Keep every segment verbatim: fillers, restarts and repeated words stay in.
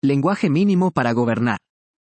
Lenguaje mínimo para gobernar.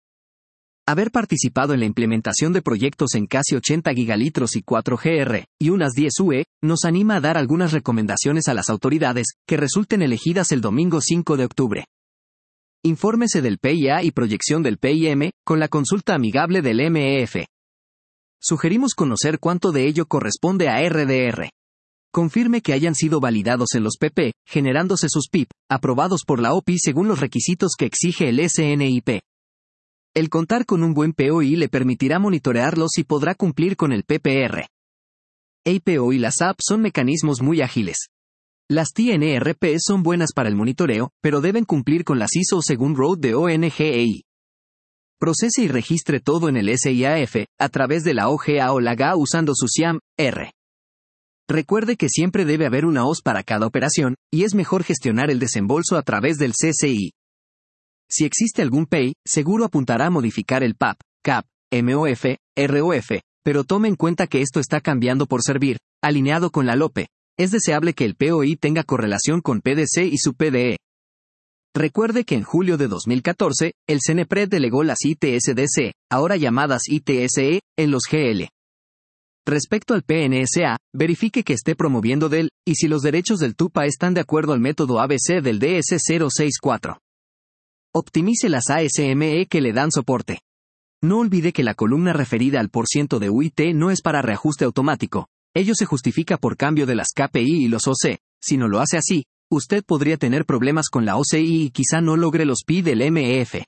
Haber participado en la implementación de proyectos en casi ochenta gigalitros y cuatro G R, y unas diez U E, nos anima a dar algunas recomendaciones a las autoridades, que resulten elegidas el domingo cinco de octubre. Infórmese del P I A y proyección del P I M, con la consulta amigable del M E F. Sugerimos conocer cuánto de ello corresponde a R D R. Confirme que hayan sido validados en los P P, generándose sus P I P, aprobados por la O P I según los requisitos que exige el S N I P. El contar con un buen P O I le permitirá monitorearlos y podrá cumplir con el P P R. El P O I y las A P son mecanismos muy ágiles. Las T N R P son buenas para el monitoreo, pero deben cumplir con las I S O según Road de O N G E I. Procese y registre todo en el S I A F, a través de la O G A o la G A usando su SIAM, R. Recuerde que siempre debe haber una O S para cada operación, y es mejor gestionar el desembolso a través del C C I. Si existe algún P I, seguro apuntará a modificar el P A P, C A P, M O F, R O F, pero tome en cuenta que esto está cambiando por servir, alineado con la L O P E. Es deseable que el P O I tenga correlación con P D C y su P D E. Recuerde que en julio de dos mil catorce, el CENEPRED delegó las I T S D C, ahora llamadas I T S E, en los G L. Respecto al P N S A, verifique que esté promoviendo D E L, y si los derechos del T U P A están de acuerdo al método A B C del D S cero seis cuatro. Optimice las A S M E que le dan soporte. No olvide que la columna referida al porciento de U I T no es para reajuste automático. Ello se justifica por cambio de las K P I y los O C. Si no lo hace así, usted podría tener problemas con la O C I y quizá no logre los P I del M E F.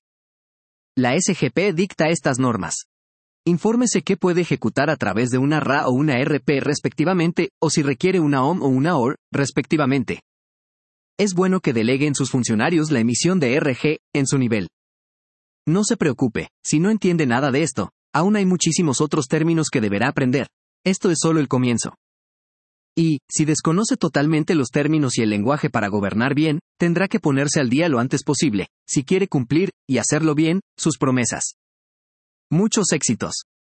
La S G P dicta estas normas. Infórmese qué puede ejecutar a través de una R A o una R P respectivamente, o si requiere una O M o una O R, respectivamente. Es bueno que delegue en sus funcionarios la emisión de R G, en su nivel. No se preocupe, si no entiende nada de esto, aún hay muchísimos otros términos que deberá aprender. Esto es solo el comienzo. Y, si desconoce totalmente los términos y el lenguaje para gobernar bien, tendrá que ponerse al día lo antes posible, si quiere cumplir, y hacerlo bien, sus promesas. Muchos éxitos.